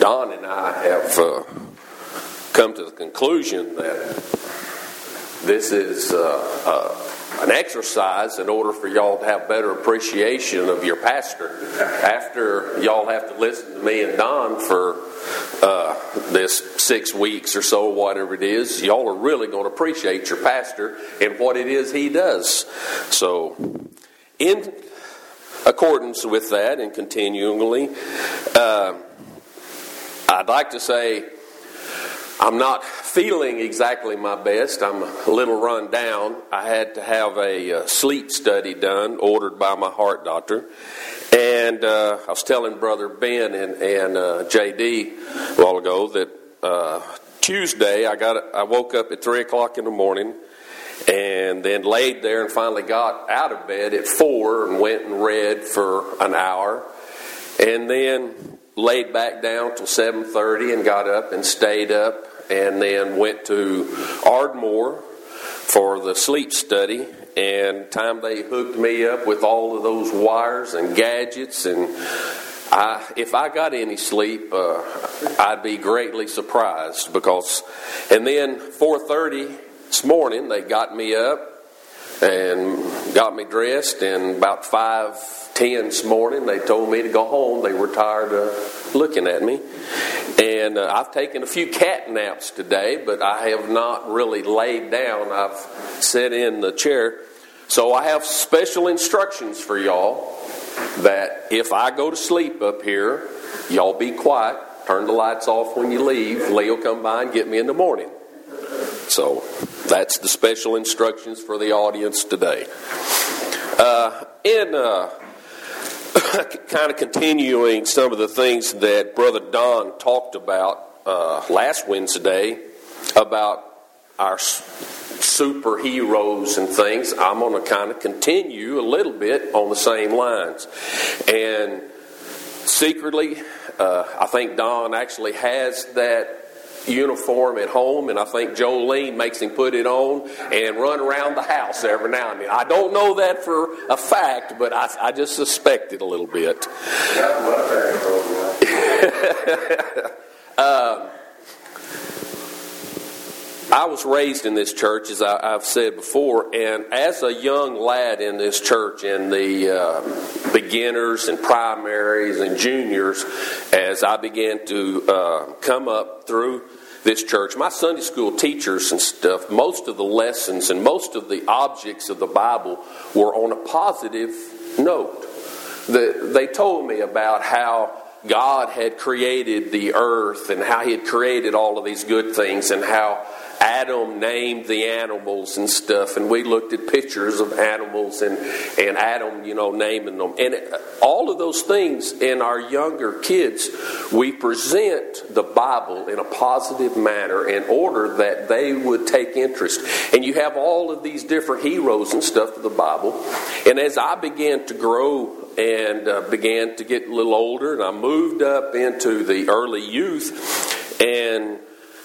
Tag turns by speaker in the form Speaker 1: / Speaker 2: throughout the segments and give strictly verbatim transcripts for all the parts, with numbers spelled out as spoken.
Speaker 1: Don and I have uh, come to the conclusion that this is uh, uh, an exercise in order for y'all to have better appreciation of your pastor. After y'all have to listen to me and Don for uh, this six weeks or so, whatever it is, y'all are really going to appreciate your pastor and what it is he does. So, in accordance with that and continually, uh, I'd like to say I'm not feeling exactly my best. I'm a little run down. I had to have a uh, sleep study done, ordered by my heart doctor. And uh, I was telling Brother Ben and, and uh, J D a while ago that uh, Tuesday I got I woke up at three o'clock in the morning and then laid there and finally got out of bed at four and went and read for an hour. And then laid back down till seven thirty and got up and stayed up. And then went to Ardmore for the sleep study. And time they hooked me up with all of those wires and gadgets. And I, if I got any sleep, uh, I'd be greatly surprised. Because, and then four thirty this morning, they got me up and got me dressed. And about five ten this morning, they told me to go home. They were tired of looking at me. And uh, I've taken a few cat naps today, but I have not really laid down. I've sat in the chair. So I have special instructions for y'all that if I go to sleep up here, y'all be quiet. Turn the lights off when you leave. Lee will come by and get me in the morning. So that's the special instructions for the audience today. Uh, in... Uh, kind of continuing some of the things that Brother Don talked about uh, last Wednesday about our superheroes and things, I'm going to kind of continue a little bit on the same lines. And secretly, uh, I think Don actually has that uniform at home, and I think Jolene makes him put it on and run around the house every now and then. I don't know that for a fact, but I, I just suspect it a little bit. um, I was raised in this church, as I, I've said before, and as a young lad in this church, in the uh, beginners and primaries and juniors, as I began to uh, come up through this church, my Sunday school teachers and stuff, most of the lessons and most of the objects of the Bible were on a positive note. The, they told me about how God had created the earth and how He had created all of these good things and how Adam named the animals and stuff, and we looked at pictures of animals and, and Adam, you know, naming them. And all of those things in our younger kids, we present the Bible in a positive manner in order that they would take interest. And you have all of these different heroes and stuff of the Bible. And as I began to grow and uh, began to get a little older, and I moved up into the early youth, and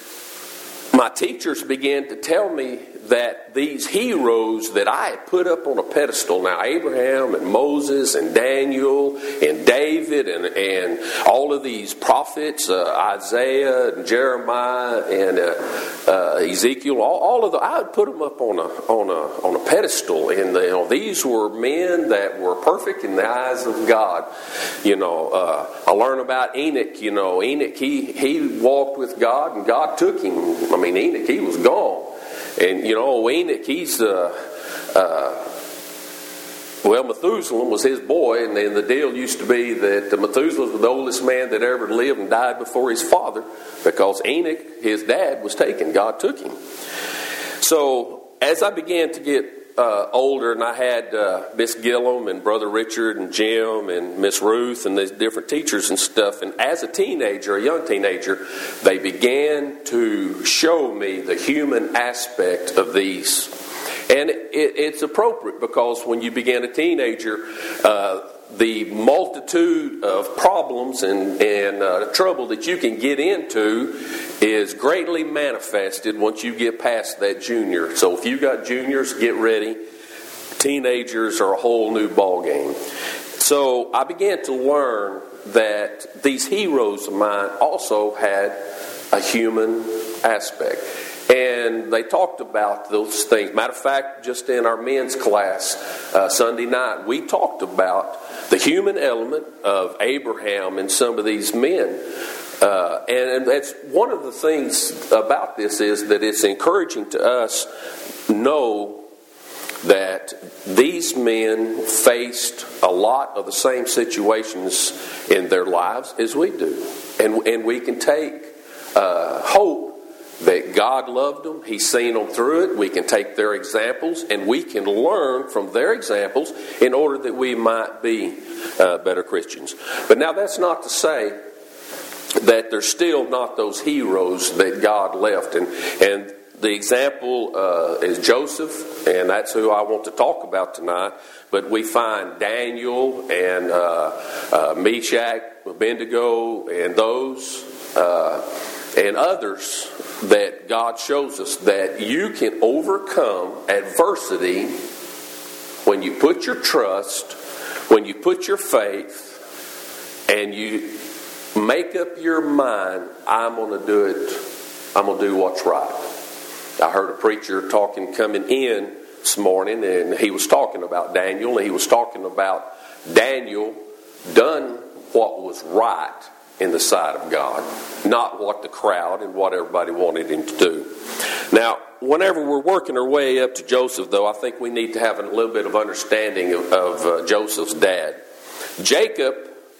Speaker 1: my teachers began to tell me that these heroes that I had put up on a pedestal, now Abraham and Moses and Daniel and David and, and all of these prophets, uh, Isaiah and Jeremiah and uh, uh, Ezekiel, all, all of them, I would put them up on a on a on a pedestal, and you know, these were men that were perfect in the eyes of God. You know, uh, I learned about Enoch. You know, Enoch he he walked with God, and God took him. I mean, Enoch he was gone. And, you know, Enoch, he's, uh, uh, well, Methuselah was his boy, and then the deal used to be that Methuselah was the oldest man that ever lived and died before his father, because Enoch, his dad, was taken. God took him. So, as I began to get uh, older, and I had uh, Miss Gillum and Brother Richard and Jim and Miss Ruth and these different teachers and stuff, and as a teenager, a young teenager, they began to show me the human aspect of these. And it, it, it's appropriate, because when you begin a teenager, uh, the multitude of problems and, and uh, trouble that you can get into is greatly manifested once you get past that junior. So if you got juniors, get ready. Teenagers are a whole new ball game. So I began to learn that these heroes of mine also had a human aspect. And they talked about those things. Matter of fact, just in our men's class uh, Sunday night, we talked about the human element of Abraham and some of these men. Uh, and, and that's one of the things about this is that it's encouraging to us know that these men faced a lot of the same situations in their lives as we do. And, and we can take uh, hope that God loved them. He's seen them through it. We can take their examples and we can learn from their examples in order that we might be uh, better Christians. But now that's not to say that there's still not those heroes that God left. And, and the example uh, is Joseph, and that's who I want to talk about tonight. But we find Daniel and uh, uh, Meshach, Abednego, and those uh, and others that God shows us that you can overcome adversity when you put your trust, when you put your faith, and you make up your mind, I'm going to do it, I'm going to do what's right. I heard a preacher talking, coming in this morning, and he was talking about Daniel, and he was talking about Daniel done what was right in the sight of God, not what the crowd and what everybody wanted him to do. Now, whenever we're working our way up to Joseph, though, I think we need to have a little bit of understanding of, of uh, Joseph's dad. Jacob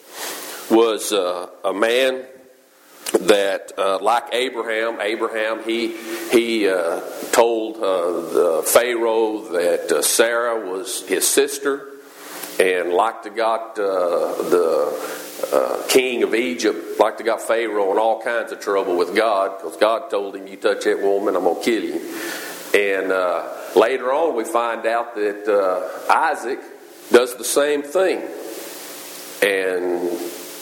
Speaker 1: was uh, a man that, uh, like Abraham, Abraham, he he uh, told uh, the Pharaoh that uh, Sarah was his sister, and like to got uh, the uh, king of Egypt, like to got Pharaoh in all kinds of trouble with God, because God told him, you touch that woman, I'm going to kill you. And uh, later on we find out that uh, Isaac does the same thing and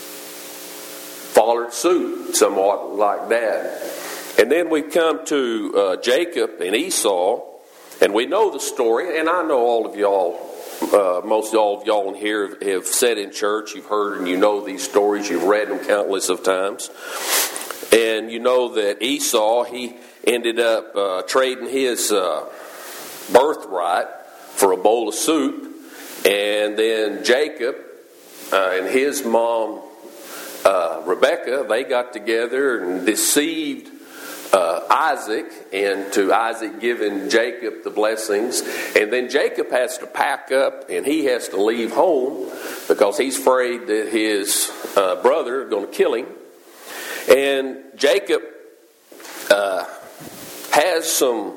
Speaker 1: followed suit somewhat like that. And then we come to uh, Jacob and Esau, and we know the story, and I know all of y'all, uh, most all of y'all in here have, have sat in church, you've heard and you know these stories, you've read them countless of times. And you know that Esau, he ended up uh, trading his uh, birthright for a bowl of soup, and then Jacob uh, and his mom Uh, Rebecca, they got together and deceived uh, Isaac into Isaac giving Jacob the blessings. And then Jacob has to pack up and he has to leave home because he's afraid that his uh, brother is going to kill him. And Jacob uh, has some,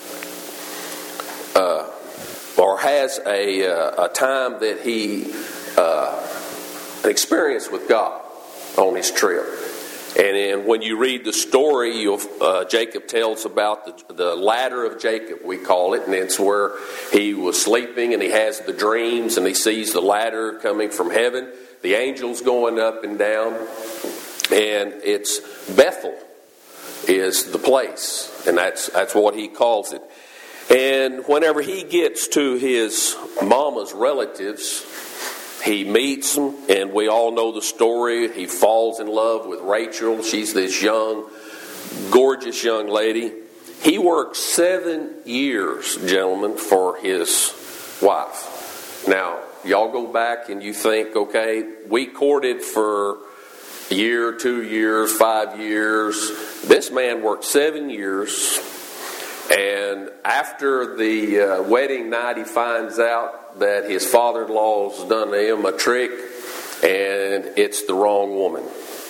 Speaker 1: uh, or has a, uh, a time that he, uh, an experience with God on his trip. And then when you read the story, you'll, uh, Jacob tells about the, the ladder of Jacob, we call it, and it's where he was sleeping and he has the dreams and he sees the ladder coming from heaven, the angels going up and down, and it's Bethel is the place, and that's that's what he calls it. And whenever he gets to his mama's relatives, he meets them, and we all know the story. He falls in love with Rachel. She's this young, gorgeous young lady. He worked seven years, gentlemen, for his wife. Now, y'all go back and you think, okay, we courted for a year, two years, five years. This man worked seven years, and after the uh, wedding night, he finds out that his father-in-law's done him a trick, and it's the wrong woman.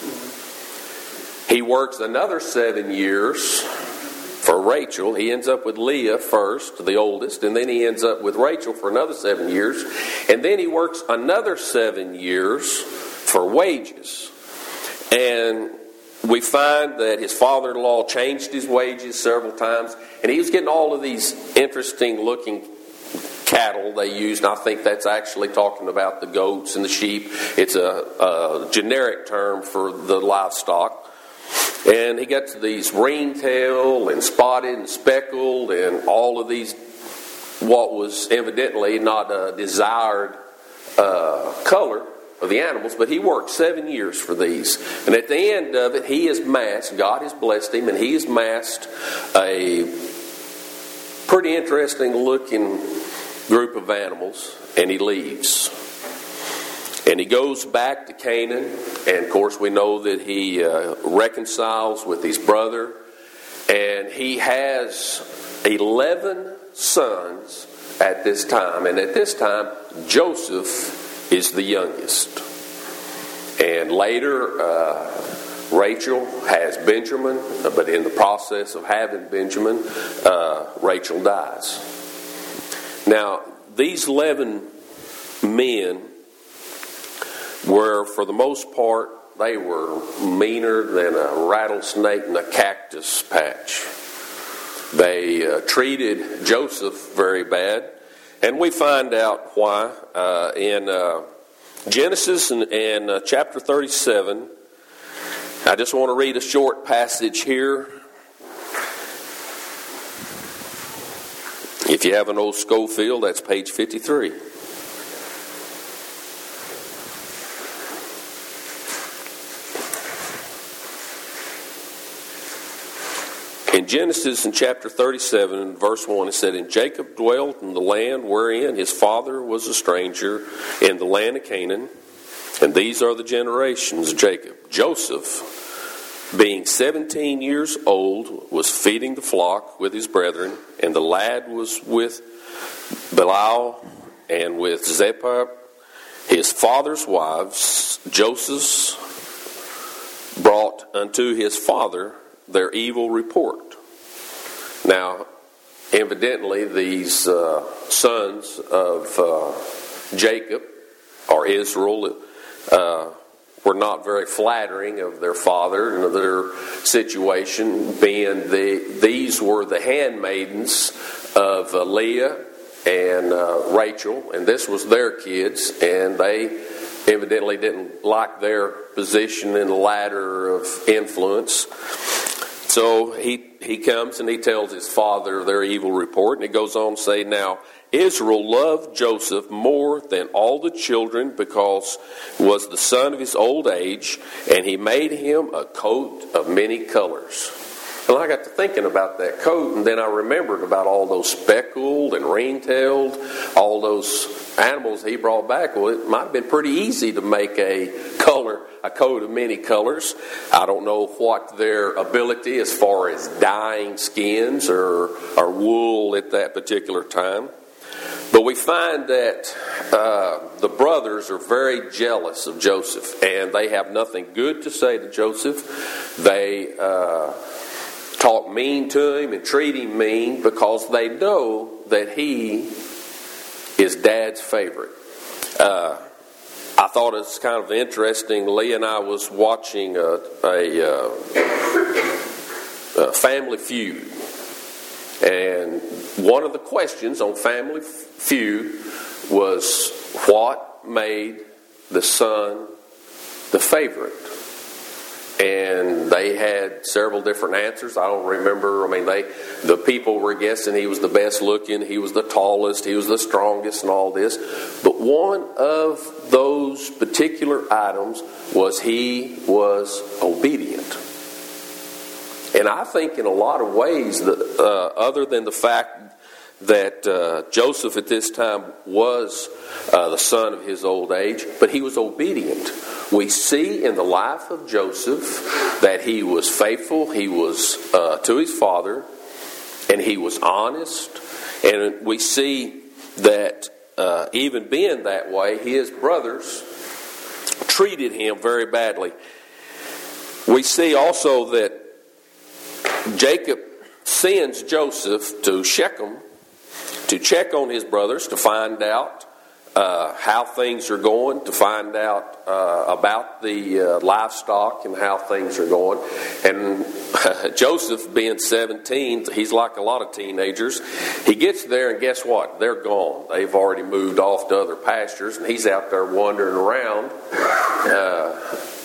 Speaker 1: He works another seven years for Rachel. He ends up with Leah first, the oldest, and then he ends up with Rachel for another seven years. And then he works another seven years for wages. And we find that his father-in-law changed his wages several times, and he was getting all of these interesting-looking cattle they used. And I think that's actually talking about the goats and the sheep. It's a, a generic term for the livestock. And he got to these ringtail and spotted and speckled and all of these, what was evidently not a desired uh, color of the animals, but he worked seven years for these. And at the end of it, he has massed, God has blessed him, and he has massed a pretty interesting looking group of animals, and he leaves. And he goes back to Canaan, and of course we know that he uh, reconciles with his brother, and he has eleven sons at this time. And at this time, Joseph is the youngest. And later, uh, Rachel has Benjamin, but in the process of having Benjamin, uh, Rachel dies. Now, these eleven men were, for the most part, they were meaner than a rattlesnake in a cactus patch. They uh, treated Joseph very bad, and we find out why uh, in uh, Genesis and, and uh, chapter thirty-seven. I just want to read a short passage here. If you have an old Schofield, that's page fifty-three. In Genesis in chapter thirty-seven, verse one, it said, "And Jacob dwelt in the land wherein his father was a stranger, in the land of Canaan. And these are the generations of Jacob. Joseph, being seventeen years old, was feeding the flock with his brethren, and the lad was with Belial and with Zilpah, his father's wives. Joseph brought unto his father their evil report." Now, evidently, these uh, sons of uh, Jacob, or Israel, uh, were not very flattering of their father and of their situation, being the these were the handmaidens of uh, Leah and uh, Rachel, and this was their kids, and they evidently didn't like their position in the ladder of influence. So he he comes and he tells his father their evil report, and he goes on to say, "Now Israel loved Joseph more than all the children, because he was the son of his old age, and he made him a coat of many colors." And I got to thinking about that coat, and then I remembered about all those speckled and ring-tailed, all those animals he brought back. Well, it might have been pretty easy to make a color, a coat of many colors. I don't know what their ability as far as dyeing skins or, or wool at that particular time. But we find that uh, the brothers are very jealous of Joseph, and they have nothing good to say to Joseph. They uh, talk mean to him and treat him mean because they know that he is Dad's favorite. Uh, I thought it was kind of interesting. Lee and I was watching a, a, a Family Feud, and one of the questions on Family Feud was, what made the son the favorite? And they had several different answers. I don't remember. I mean, they the people were guessing he was the best looking, he was the tallest, he was the strongest, and all this. But one of those particular items was he was obedient. And I think in a lot of ways, that, uh, other than the fact that uh, Joseph at this time was uh, the son of his old age, but he was obedient. We see in the life of Joseph that he was faithful, he was uh, to his father, and he was honest. And we see that uh, even being that way, his brothers treated him very badly. We see also that Jacob sends Joseph to Shechem to check on his brothers, to find out uh, how things are going, to find out uh, about the uh, livestock and how things are going. And uh, Joseph, being seventeen, he's like a lot of teenagers. He gets there, and guess what? They're gone. They've already moved off to other pastures, and he's out there wandering around. Uh,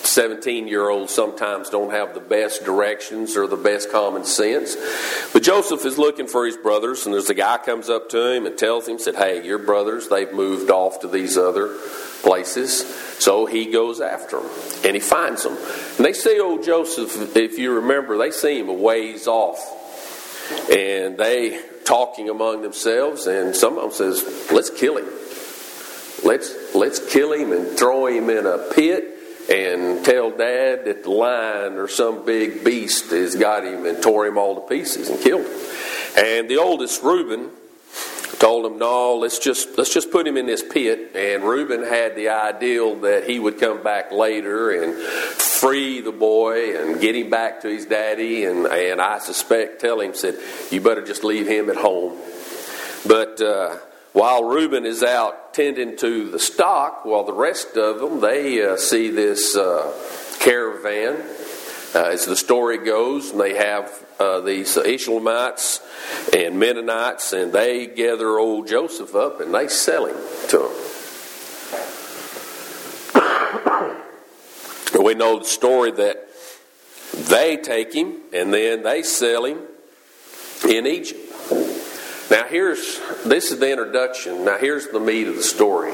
Speaker 1: seventeen-year-olds sometimes don't have the best directions or the best common sense. But Joseph is looking for his brothers, and there's a guy comes up to him and tells him, said, hey, your brothers, they've moved off to these other places. So he goes after them, and he finds them. And they see old Joseph, if you remember, they see him a ways off. And they talking among themselves, and some of them says, let's kill him. Let's, let's kill him and throw him in a pit and tell Dad that the lion or some big beast has got him and tore him all to pieces and killed him. And the oldest, Reuben, told him, no, let's just let's just put him in this pit. And Reuben had the ideal that he would come back later and free the boy and get him back to his daddy. And, and I suspect tell him, said, you better just leave him at home. But uh, while Reuben is out tending to the stock, while the rest of them, they uh, see this uh, caravan. Uh, as the story goes, and they have uh, these Ishmaelites and Mennonites, and they gather old Joseph up and they sell him to them. We know the story that they take him and then they sell him in Egypt. Now here's, this is the introduction. Now here's the meat of the story.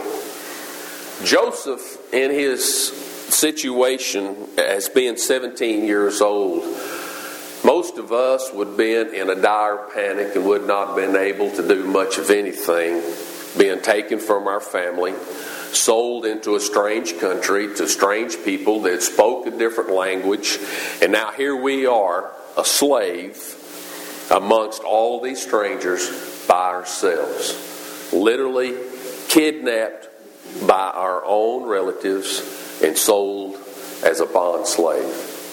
Speaker 1: Joseph, in his situation as being seventeen years old, most of us would have been in a dire panic and would not have been able to do much of anything, being taken from our family, sold into a strange country to strange people that spoke a different language, and now here we are, a slave amongst all these strangers by ourselves, literally kidnapped by our own relatives and sold as a bond slave.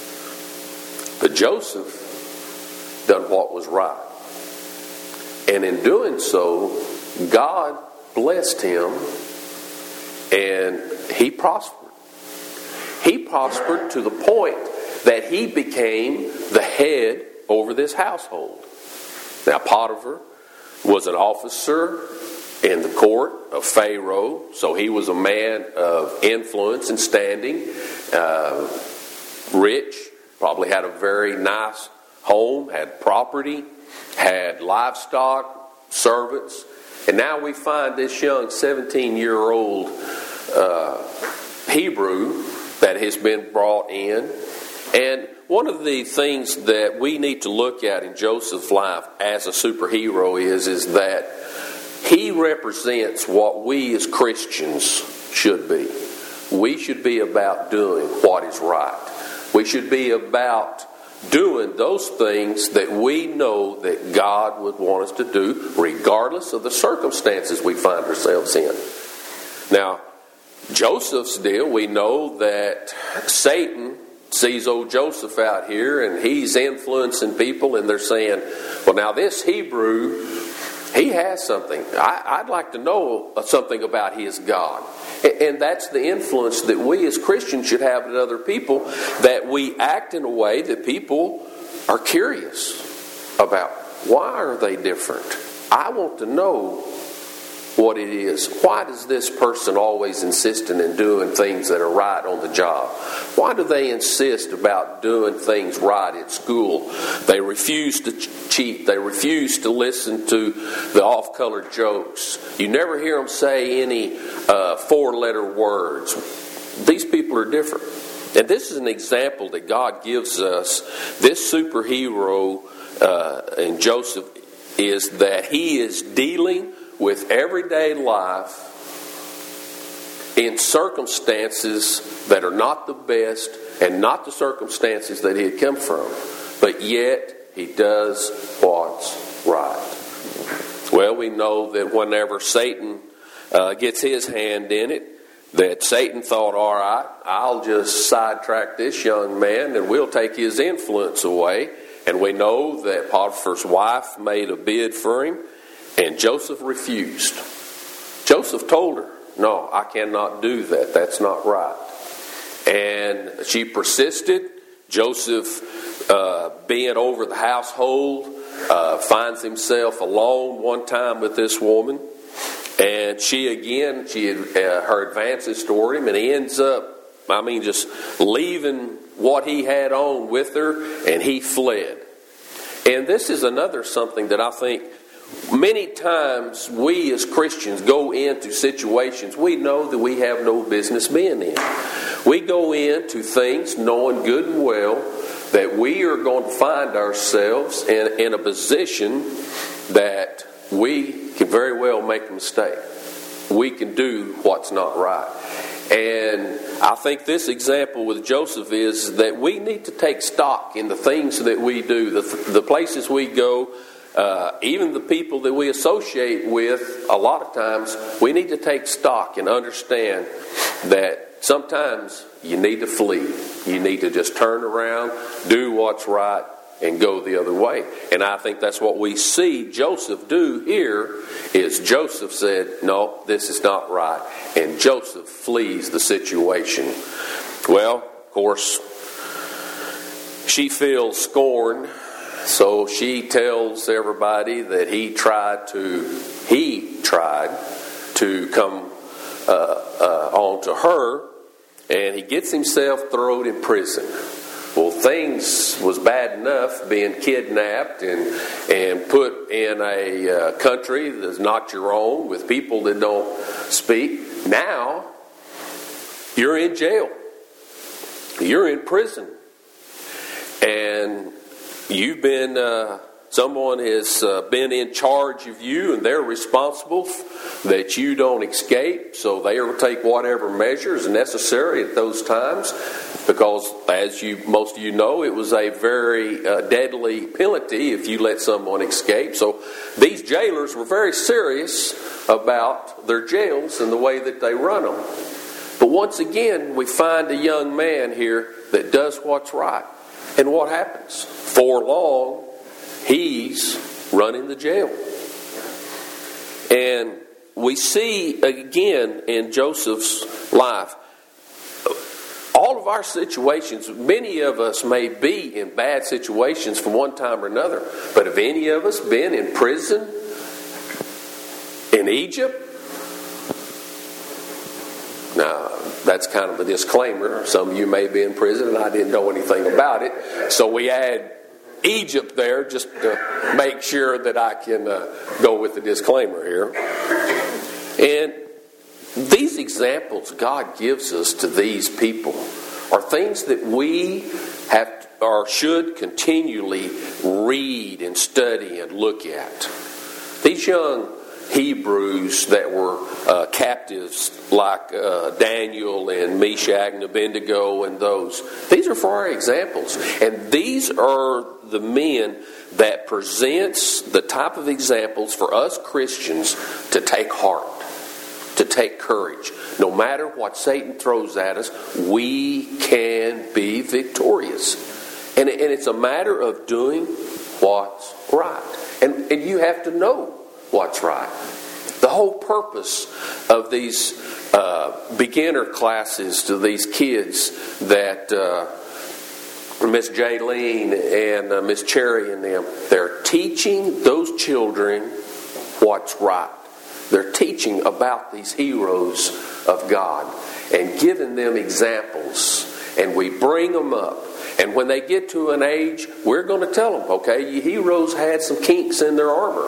Speaker 1: But Joseph done what was right. And in doing so, God blessed him and he prospered. He prospered to the point that he became the head over this household. Now Potiphar was an officer in the court of Pharaoh, so he was a man of influence and standing, uh, rich, probably had a very nice home, had property, had livestock, servants, and now we find this young seventeen-year-old uh, Hebrew that has been brought in. And one of the things that we need to look at in Joseph's life as a superhero is, is that he represents what we as Christians should be. We should be about doing what is right. We should be about doing those things that we know that God would want us to do, regardless of the circumstances we find ourselves in. Now, Joseph's deal, we know that Satan sees old Joseph out here and he's influencing people, and they're saying, well, now this Hebrew, he has something. I, I'd like to know something about his God. And that's the influence that we as Christians should have in other people, that we act in a way that people are curious about. Why are they different? I want to know what it is. Why does this person always insisting in doing things that are right on the job? Why do they insist about doing things right at school? They refuse to cheat. They refuse to listen to the off-color jokes. You never hear them say any uh, four-letter words. These people are different. And this is an example that God gives us. This superhero uh, in Joseph is that he is dealing with everyday life in circumstances that are not the best and not the circumstances that he had come from. But yet, he does what's right. Well, we know that whenever Satan uh, gets his hand in it, that Satan thought, all right, I'll just sidetrack this young man and we'll take his influence away. And we know that Potiphar's wife made a bid for him, and Joseph refused. Joseph told her, no, I cannot do that. That's not right. And she persisted. Joseph, uh, being over the household, uh, finds himself alone one time with this woman. And she again, she had, uh, her advances toward him, and he ends up I mean, just leaving what he had on with her, and he fled. And this is another something that I think many times we as Christians go into situations we know that we have no business being in. We go into things knowing good and well that we are going to find ourselves in, in a position that we can very well make a mistake. We can do what's not right. And I think this example with Joseph is that we need to take stock in the things that we do, the, the places we go, uh, even the people that we associate with. A lot of times we need to take stock and understand that sometimes you need to flee. You need to just turn around, do what's right, and go the other way. And I think that's what we see Joseph do here, is Joseph said, no, this is not right. And Joseph flees the situation. Well, of course, she feels scorned, so she tells everybody that he tried to, he tried to come uh, uh, on to her, and he gets himself thrown in prison. Well, things was bad enough being kidnapped and and put in a uh, country that's not your own with people that don't speak. Now, you're in jail. You're in prison. And you've been, uh, someone has uh, been in charge of you, and they're responsible f- that you don't escape. So they will take whatever measures necessary at those times. Because, as you most of you know, it was a very uh, deadly penalty if you let someone escape. So these jailers were very serious about their jails and the way that they run them. But once again, we find a young man here that does what's right. And what happens? For long, he's running the jail. And we see again in Joseph's life, all of our situations, many of us may be in bad situations from one time or another. But have any of us been in prison in Egypt? Now, that's kind of a disclaimer. Some of you may be in prison and I didn't know anything about it. So we add Egypt there just to make sure that I can uh, go with the disclaimer here. And these examples God gives us to these people are things that we have or should continually read and study and look at. These young Hebrews that were uh, captives like uh, Daniel and Meshach and Abednego and those, these are for our examples. And these are the men that presents the type of examples for us Christians to take heart, to take courage. No matter what Satan throws at us, we can be victorious. And, and it's a matter of doing what's right. And, and you have to know what's right. The whole purpose of these uh, beginner classes to these kids that uh, Miss Jaylene and uh, Miss Cherry and them, they're teaching those children what's right. They're teaching about these heroes of God and giving them examples. And we bring them up. And when they get to an age, we're going to tell them, okay, you heroes had some kinks in their armor.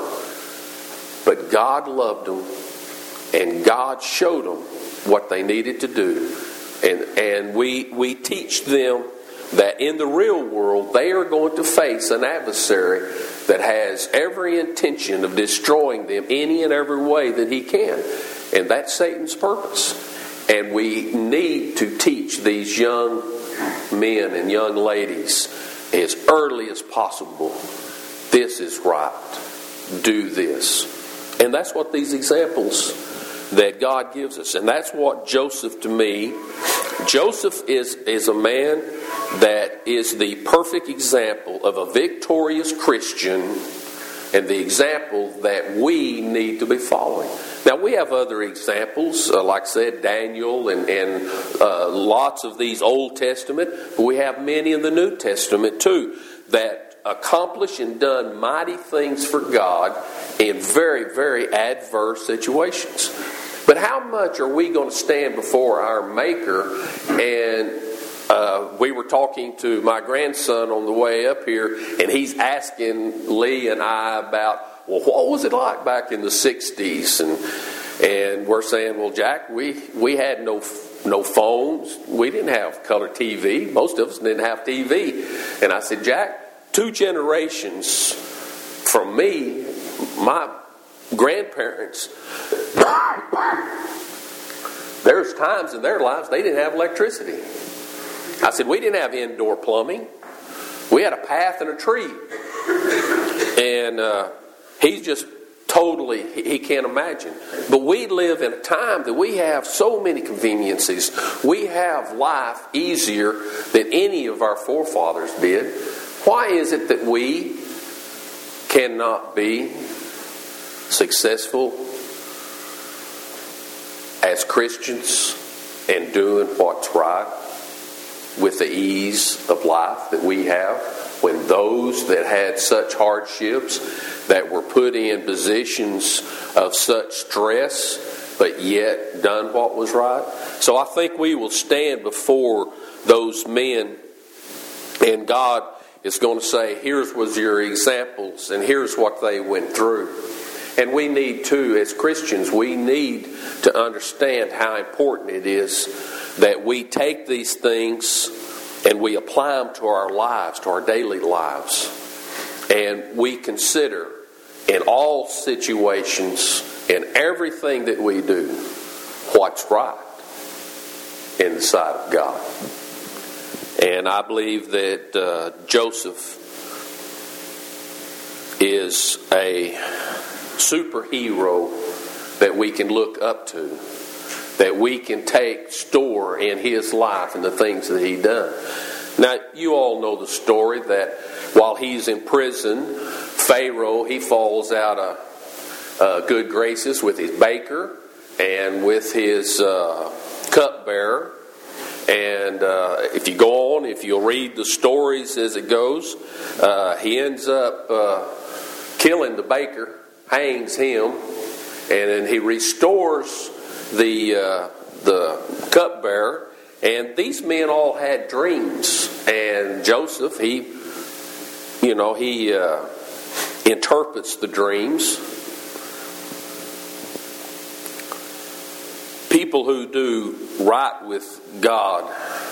Speaker 1: But God loved them. And God showed them what they needed to do. And, and we, we teach them that in the real world, they are going to face an adversary that has every intention of destroying them any and every way that he can. And that's Satan's purpose. And we need to teach these young men and young ladies as early as possible, this is right. Do this. And that's what these examples that God gives us. And that's what Joseph, to me, Joseph is, is a man that is the perfect example of a victorious Christian and the example that we need to be following. Now, we have other examples, uh, like I said, Daniel and, and uh, lots of these Old Testament, but we have many in the New Testament too that accomplished and done mighty things for God in very, very adverse situations. But how much are we going to stand before our Maker? And uh, we were talking to my grandson on the way up here, and he's asking Lee and I about, well, what was it like back in the sixties? And and we're saying, well, Jack, we, we had no no phones. We didn't have color T V. Most of us didn't have T V. And I said, Jack, two generations from me, my grandparents, there's times in their lives they didn't have electricity. I said, we didn't have indoor plumbing. We had a path and a tree. And uh, he's just totally, he can't imagine. But we live in a time that we have so many conveniences. We have life easier than any of our forefathers did. Why is it that we cannot be successful as Christians and doing what's right with the ease of life that we have, when those that had such hardships, that were put in positions of such stress, but yet done what was right? So I think we will stand before those men, and God is going to say, here's was your examples, and here's what they went through. And we need to, as Christians, we need to understand how important it is that we take these things and we apply them to our lives, to our daily lives. And we consider in all situations, in everything that we do, what's right in the sight of God. And I believe that uh, Joseph is a superhero that we can look up to, that we can take store in his life and the things that he done. Now, you all know the story that while he's in prison, Pharaoh, he falls out of uh, good graces with his baker and with his uh, cupbearer. And uh, if you go on, if you'll read the stories as it goes, uh, he ends up uh, killing the baker, hangs him, and then he restores the uh, the cupbearer. And these men all had dreams. And Joseph, he, you know, he uh, interprets the dreams. People who do right with God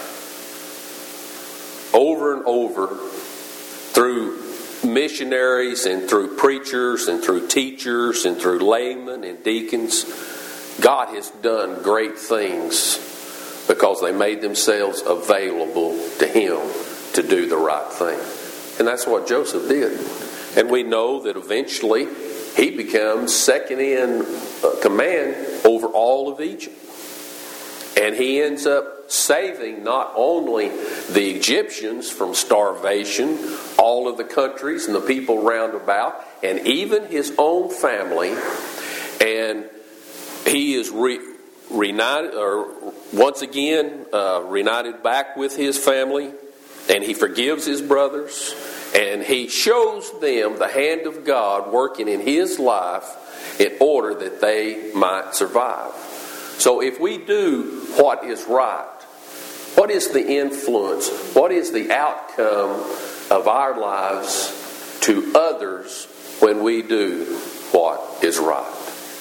Speaker 1: over and over through missionaries and through preachers and through teachers and through laymen and deacons, God has done great things because they made themselves available to Him to do the right thing. And that's what Joseph did. And we know that eventually he becomes second in command over all of Egypt. And he ends up saving not only the Egyptians from starvation, all of the countries and the people round about, and even his own family. And he is re- reunited, or once again uh, reunited back with his family, and he forgives his brothers, and he shows them the hand of God working in his life in order that they might survive. So if we do what is right, what is the influence, what is the outcome of our lives to others when we do what is right?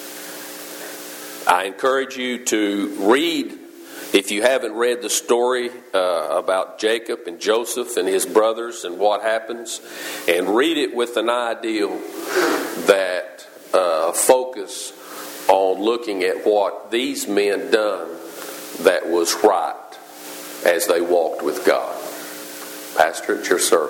Speaker 1: I encourage you to read, if you haven't read the story uh, about Jacob and Joseph and his brothers and what happens, and read it with an ideal that uh, focus on looking at what these men done that was right as they walked with God. Pastor, it's your service.